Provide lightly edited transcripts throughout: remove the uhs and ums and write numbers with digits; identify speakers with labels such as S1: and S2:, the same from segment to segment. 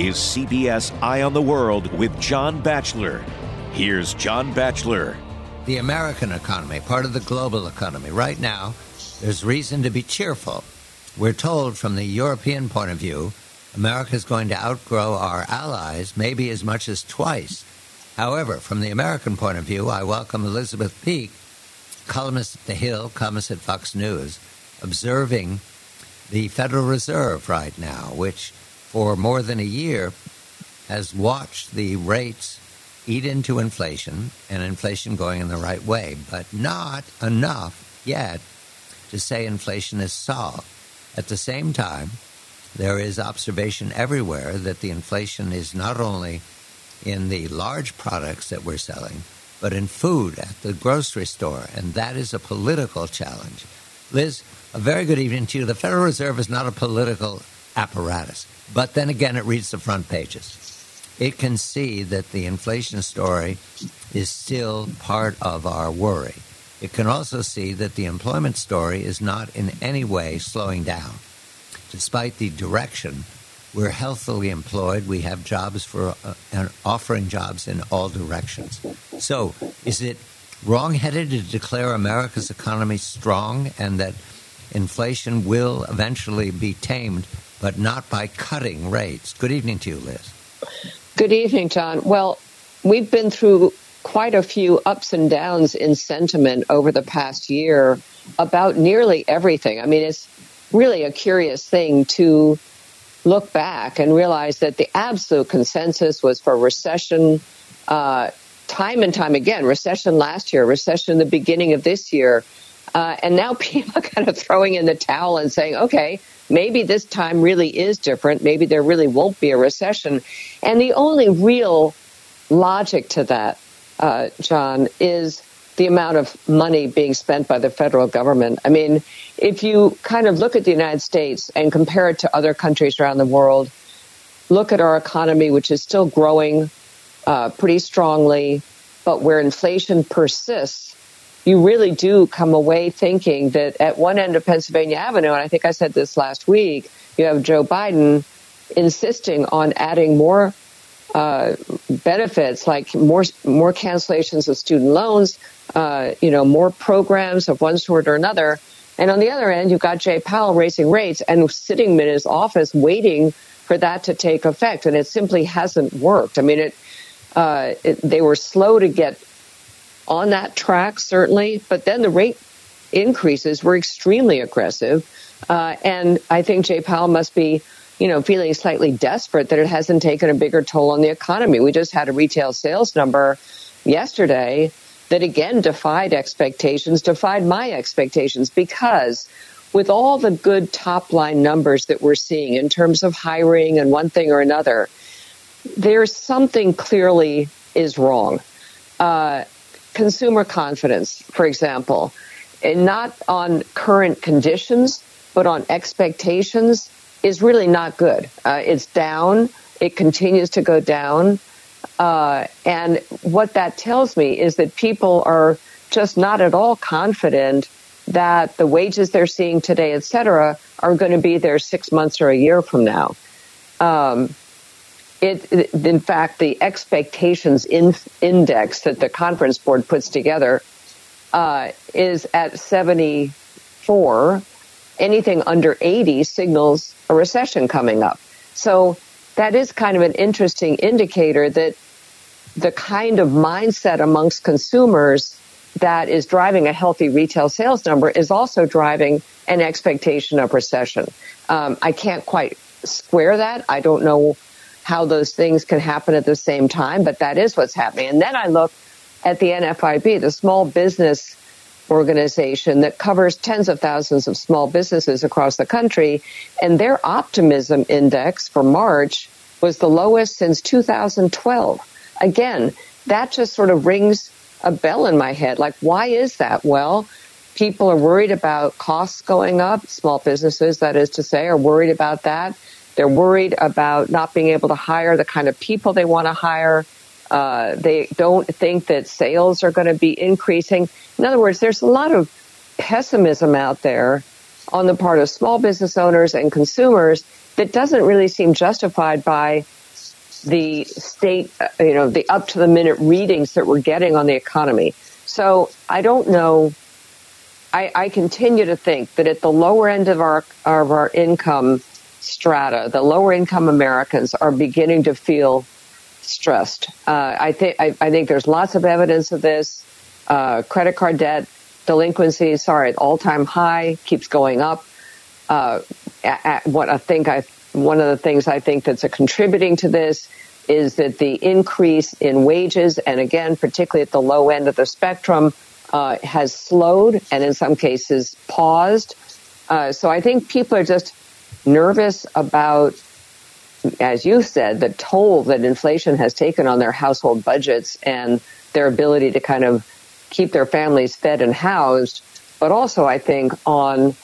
S1: is CBS Eye on the World with John Batchelor. Here's John Batchelor.
S2: The American economy, part of the global economy. Right now, there's reason to be cheerful. We're told from the European point of view, America is going to outgrow our allies maybe as much as twice. However, from the American point of view, I welcome Elizabeth Peek, columnist at The Hill, columnist at Fox News, observing the Federal Reserve right now, which for more than a year has watched the rates eat into inflation, and inflation going in the right way, but not enough yet to say inflation is solved. At the same time, there is observation everywhere that the inflation is not only in the large products that we're selling, but in food at the grocery store, and that is a political challenge. Liz, a very good evening to you. The Federal Reserve is not a political apparatus, but then again, it reads the front pages. It can see that the inflation story is still part of our worry. It can also see that the employment story is not in any way slowing down. Despite the direction, we're healthily employed. We have jobs and offering jobs in all directions. So is it wrong-headed to declare America's economy strong and that inflation will eventually be tamed, but not by cutting rates? Good evening to you, Liz.
S3: Good evening, John. Well, we've been through quite a few ups and downs in sentiment over the past year about nearly everything. I mean, it's really a curious thing to look back and realize that the absolute consensus was for recession time and time again. Recession last year, recession in the beginning of this year. And now people are kind of throwing in the towel and saying, okay, maybe this time really is different. Maybe there really won't be a recession. And the only real logic to that, John, is the amount of money being spent by the federal government. I mean, if you kind of look at the United States and compare it to other countries around the world, look at our economy, which is still growing pretty strongly, but where inflation persists, you really do come away thinking that at one end of Pennsylvania Avenue, and I think I said this last week, you have Joe Biden insisting on adding more benefits, like more cancellations of student loans, more programs of one sort or another. And on the other end, you've got Jay Powell raising rates and sitting in his office waiting for that to take effect. And it simply hasn't worked. I mean, they were slow to get on that track, certainly, but then the rate increases were extremely aggressive. And I think Jay Powell must be, feeling slightly desperate that it hasn't taken a bigger toll on the economy. We just had a retail sales number yesterday that again defied my expectations, because with all the good top line numbers that we're seeing in terms of hiring and one thing or another, there's something clearly is wrong. Consumer confidence, for example, and not on current conditions, but on expectations, is really not good. It's down. It continues to go down. And what that tells me is that people are just not at all confident that the wages they're seeing today, et cetera, are going to be there 6 months or a year from now. In fact, the expectations index that the Conference Board puts together is at 74. Anything under 80 signals a recession coming up. So that is kind of an interesting indicator that the kind of mindset amongst consumers that is driving a healthy retail sales number is also driving an expectation of recession. I can't quite square that. I don't know how those things can happen at the same time, but that is what's happening. And then I look at the NFIB, the small business organization that covers tens of thousands of small businesses across the country, and their optimism index for March was the lowest since 2012. Again, that just sort of rings a bell in my head. Like, why is that? Well, people are worried about costs going up. Small businesses, that is to say, are worried about that. They're worried about not being able to hire the kind of people they want to hire. They don't think that sales are going to be increasing. In other words, there's a lot of pessimism out there on the part of small business owners and consumers that doesn't really seem justified by the state, the up to the minute readings that we're getting on the economy. So I don't know. I continue to think that at the lower end of our income strata, the lower income Americans are beginning to feel stressed. I think there's lots of evidence of this. Credit card debt delinquencies are at all-time high, keeps going up. One of the things I think that's contributing to this is that the increase in wages, and again, particularly at the low end of the spectrum, has slowed and in some cases paused. So I think people are just nervous about, as you said, the toll that inflation has taken on their household budgets and their ability to kind of keep their families fed and housed, but also I think on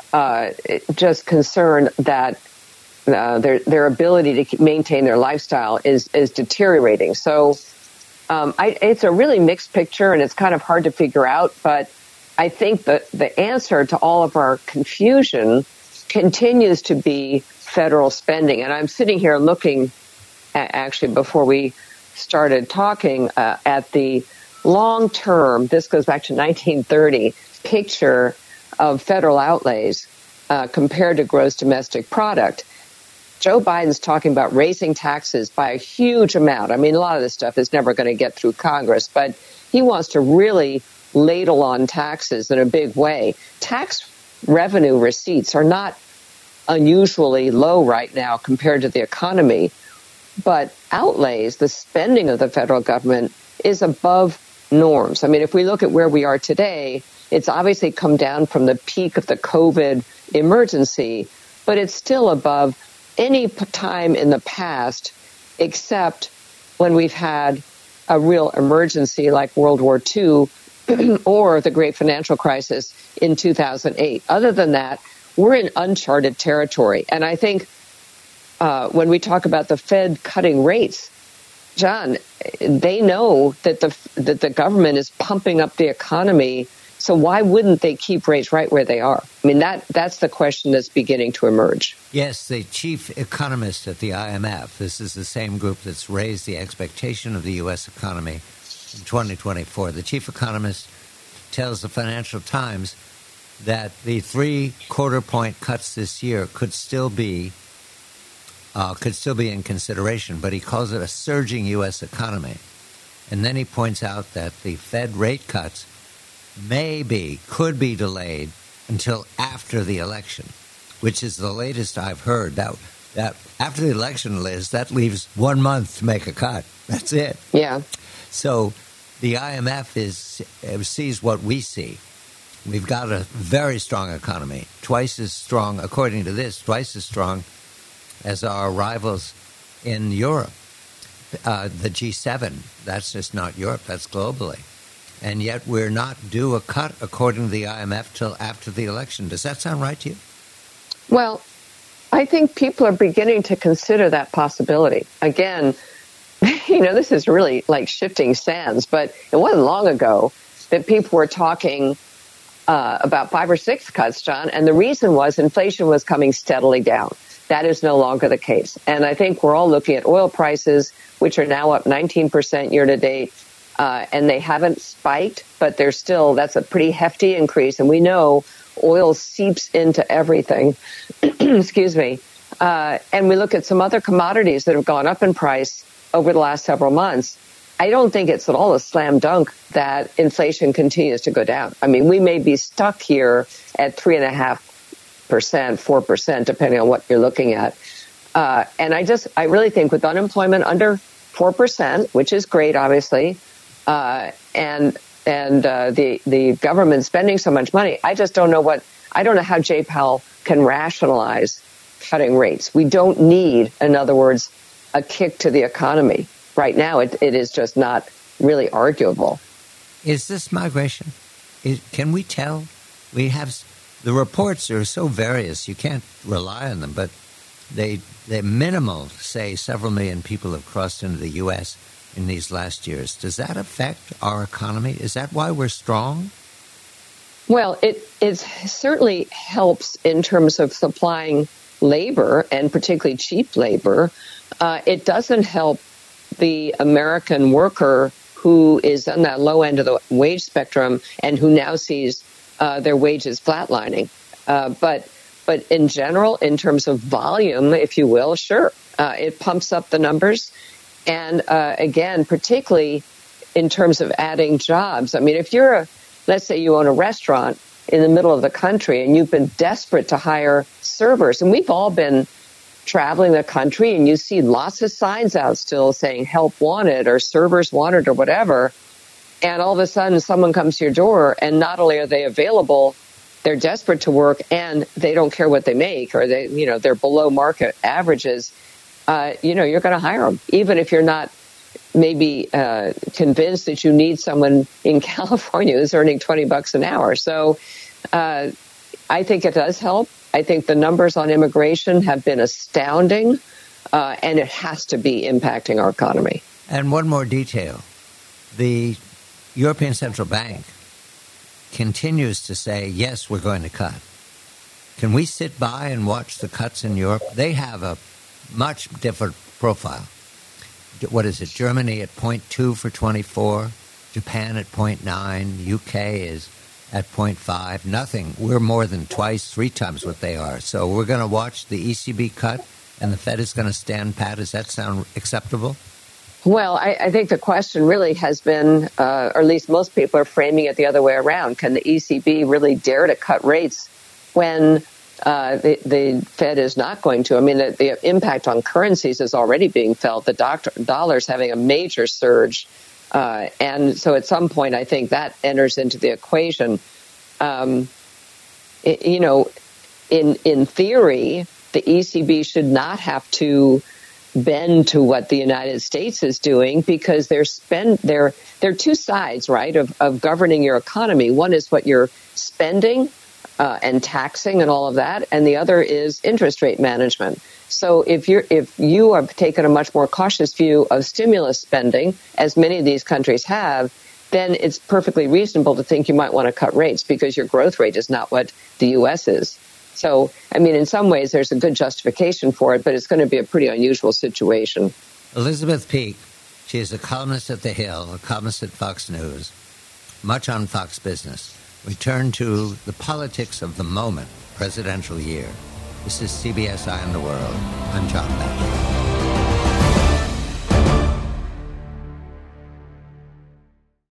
S3: just concern that their ability to maintain their lifestyle is deteriorating. So it's a really mixed picture, and it's kind of hard to figure out. But I think that the answer to all of our confusion continues to be federal spending. And I'm sitting here looking at, actually, before we started talking, at the long-term, this goes back to 1930, picture of federal outlays compared to gross domestic product. Joe Biden's talking about raising taxes by a huge amount. I mean, a lot of this stuff is never going to get through Congress, but he wants to really ladle on taxes in a big way. Tax revenue receipts are not unusually low right now compared to the economy, but outlays, the spending of the federal government, is above norms. I mean, if we look at where we are today, it's obviously come down from the peak of the COVID emergency, but it's still above any time in the past, except when we've had a real emergency like World War II or the Great Financial Crisis in 2008. Other than that, we're in uncharted territory. And I think when we talk about the Fed cutting rates, John, they know that the government is pumping up the economy. So why wouldn't they keep rates right where they are? I mean, that's the question that's beginning to emerge.
S2: Yes, the chief economist at the IMF, this is the same group that's raised the expectation of the U.S. economy in 2024. The chief economist tells the Financial Times that the 3/4 point cuts this year could still be in consideration, but he calls it a surging U.S. economy. And then he points out that the Fed rate cuts could be delayed until after the election, which is the latest I've heard. That after the election, Liz, that leaves 1 month to make a cut. That's it.
S3: Yeah.
S2: So the IMF sees what we see. We've got a very strong economy, twice as strong, according to this, twice as strong as our rivals in Europe. The G7, that's just not Europe, that's globally. And yet we're not due a cut, according to the IMF, till after the election. Does that sound right to you?
S3: Well, I think people are beginning to consider that possibility. Again, this is really like shifting sands, but it wasn't long ago that people were talking about 5 or 6 cuts, John, and the reason was inflation was coming steadily down. That is no longer the case. And I think we're all looking at oil prices, which are now up 19% year to date. And they haven't spiked, but that's a pretty hefty increase. And we know oil seeps into everything. Excuse me. And we look at some other commodities that have gone up in price over the last several months. I don't think it's at all a slam dunk that inflation continues to go down. I mean, we may be stuck here at 3.5%, 4%, depending on what you're looking at. And I really think with unemployment under 4%, which is great, obviously, and the government spending so much money, I don't know how Jay Powell can rationalize cutting rates. We don't need, in other words, a kick to the economy. Right now, it is just not really arguable.
S2: Is this migration? Can we tell? The reports are so various, you can't rely on them, but they minimal say several million people have crossed into the U.S. in these last years. Does that affect our economy? Is that why we're strong?
S3: Well, it certainly helps in terms of supplying labor, and particularly cheap labor. It doesn't help the American worker who is on that low end of the wage spectrum and who now sees their wages flatlining. But in general, in terms of volume, if you will, sure, it pumps up the numbers. And again, particularly in terms of adding jobs. I mean, if let's say you own a restaurant in the middle of the country and you've been desperate to hire servers, and we've all been traveling the country and you see lots of signs out still saying help wanted or servers wanted or whatever. And all of a sudden someone comes to your door and not only are they available, they're desperate to work and they don't care what they make, or they're below market averages. You're going to hire them, even if you're not maybe convinced that you need someone in California who's earning $20 an hour. So I think it does help. I think the numbers on immigration have been astounding, and it has to be impacting our economy.
S2: And one more detail. The European Central Bank continues to say, yes, we're going to cut. Can we sit by and watch the cuts in Europe? They have a much different profile. What is it? Germany at 0.2 for 24, Japan at 0.9, UK is at 0.5, nothing. We're more than twice, 3 times what they are. So we're going to watch the ECB cut and the Fed is going to stand pat. Does that sound acceptable?
S3: Well, I think the question really has been, or at least most people are framing it the other way around. Can the ECB really dare to cut rates when the Fed is not going to? I mean, the impact on currencies is already being felt. The dollar's having a major surge. And so at some point, I think that enters into the equation. In theory, the ECB should not have to bend to what the United States is doing, because there are two sides, right, of governing your economy. One is what you're spending and taxing and all of that, and the other is interest rate management. So if you are taking a much more cautious view of stimulus spending, as many of these countries have, then it's perfectly reasonable to think you might want to cut rates because your growth rate is not what the U.S. is. So, I mean, in some ways, there's a good justification for it, but it's going to be a pretty unusual situation.
S2: Elizabeth Peek, she is a columnist at The Hill, a columnist at Fox News, much on Fox Business. We turn to the politics of the moment, presidential year. This is CBS Eye on the World. I'm John Batchelor.